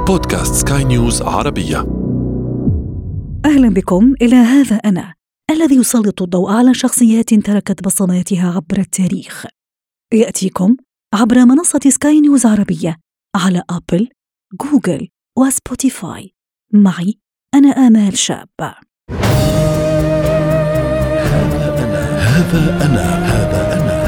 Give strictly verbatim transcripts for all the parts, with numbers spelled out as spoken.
بودكاست سكاي نيوز عربية. أهلا بكم إلى هذا أنا الذي يسلط الضوء على شخصيات تركت بصماتها عبر التاريخ. يأتيكم عبر منصة سكاي نيوز عربية على أبل، جوجل وسبوتيفاي. معي أنا آمال شاب. هذا أنا هذا أنا هذا أنا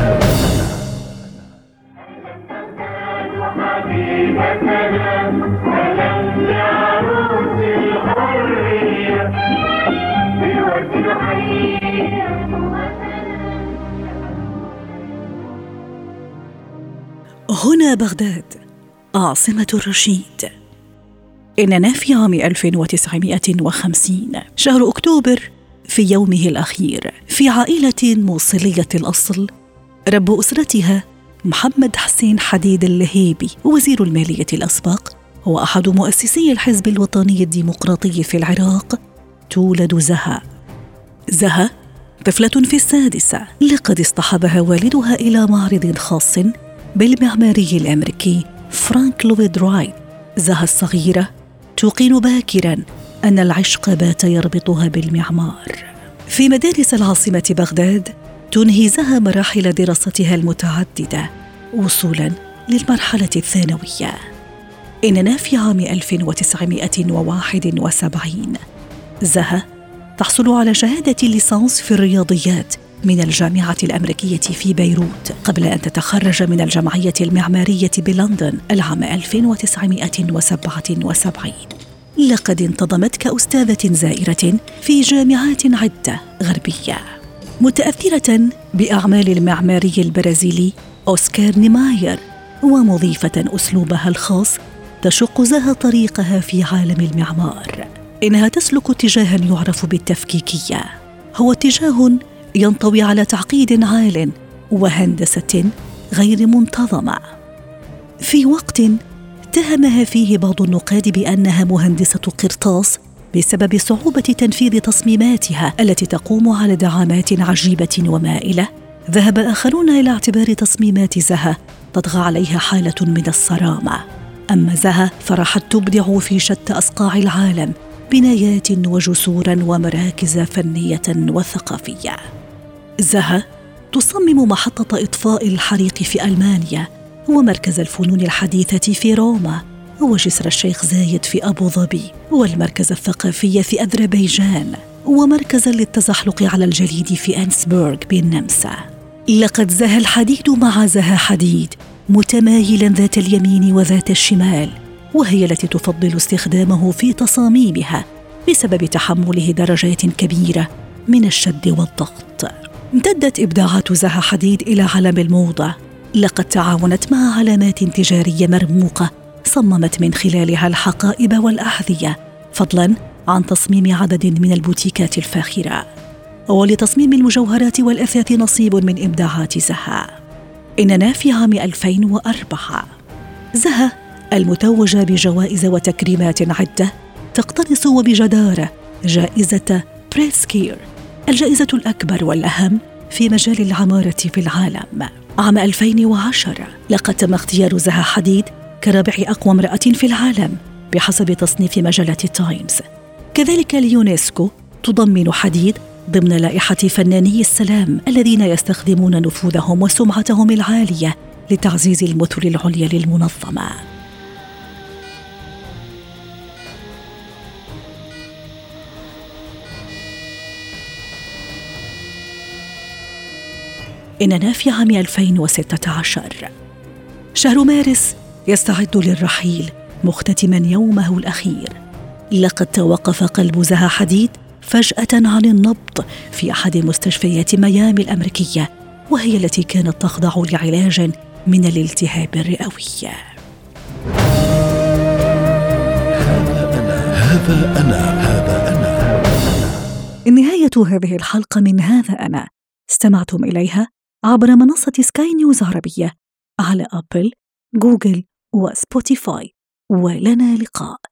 هنا بغداد عاصمة الرشيد. إننا في عام ألف وتسعمائة وخمسين شهر أكتوبر، في يومه الأخير في عائلة موصلية الأصل. رب أسرتها محمد حسين حديد اللهيبي، وزير المالية الأسبق، هو أحد مؤسسي الحزب الوطني الديمقراطي في العراق. تولد زها. زها طفلة في السادسة، لقد اصطحبها والدها إلى معرض خاص بالمعماري الأمريكي فرانك لويد رايت. زها الصغيرة توقن باكراً أن العشق بات يربطها بالمعمار. في مدارس العاصمة بغداد تنهي زها مراحل دراستها المتعددة وصولاً للمرحلة الثانوية. إننا في عام ألف وتسعمائة وواحد وسبعين. زها تحصل على شهادة الليسانس في الرياضيات من الجامعة الأمريكية في بيروت، قبل أن تتخرج من الجمعية المعمارية بلندن العام ألف وتسعمائة وسبعة وسبعين. لقد انتظمت كأستاذة زائرة في جامعات عدة غربية، متأثرة بأعمال المعماري البرازيلي أوسكار نيماير، ومضيفة أسلوبها الخاص تشق زها طريقها في عالم المعمار. إنها تسلك اتجاهاً يعرف بالتفكيكية، هو اتجاه ينطوي على تعقيد عال وهندسة غير منتظمة. في وقت اتهمها فيه بعض النقاد بأنها مهندسة قرطاس بسبب صعوبة تنفيذ تصميماتها التي تقوم على دعامات عجيبة ومائلة، ذهب آخرون إلى اعتبار تصميمات زها تطغى عليها حالة من الصرامة. أما زها فراحت تبدع في شتى أصقاع العالم بنايات وجسورا ومراكز فنية وثقافية. زها تصمم محطة إطفاء الحريق في ألمانيا، ومركز الفنون الحديثة في روما، وجسر الشيخ زايد في أبو ظبي، والمركز الثقافي في أذربيجان، ومركزا للتزحلق على الجليد في أنسبورغ بالنمسا. لقد زها الحديد مع زها حديد متمايلا ذات اليمين وذات الشمال، وهي التي تفضل استخدامه في تصاميمها بسبب تحمله درجات كبيرة من الشد والضغط. امتدت إبداعات زها حديد إلى عالم الموضة. لقد تعاونت مع علامات تجارية مرموقة صممت من خلالها الحقائب والأحذية، فضلاً عن تصميم عدد من البوتيكات الفاخرة. ولتصميم المجوهرات والأثاث نصيب من إبداعات زها. إننا في عام ألفين وأربعة. زها المتوجة بجوائز وتكريمات عدة تقتنص وبجدارة جائزة بريتسكير، الجائزة الأكبر والأهم في مجال العمارة في العالم. عام ألفين وعشرة لقد تم اختيار زها حديد كرابع أقوى امرأة في العالم بحسب تصنيف مجلة تايمز. كذلك اليونسكو تضمن حديد ضمن لائحة فناني السلام الذين يستخدمون نفوذهم وسمعتهم العالية لتعزيز المثل العليا للمنظمة. إننا في عام ألفين وستة عشر. شهر مارس يستعد للرحيل مختتماً يومه الأخير. لقد توقف قلب زها حديد فجأة عن النبض في أحد مستشفيات ميامي الأمريكية، وهي التي كانت تخضع لعلاج من الالتهاب الرئوي. هذا أنا هذا أنا. نهاية هذه الحلقة من هذا أنا استمعتم إليها عبر منصة سكاي نيوز عربية على أبل، جوجل وسبوتيفاي. ولنا لقاء.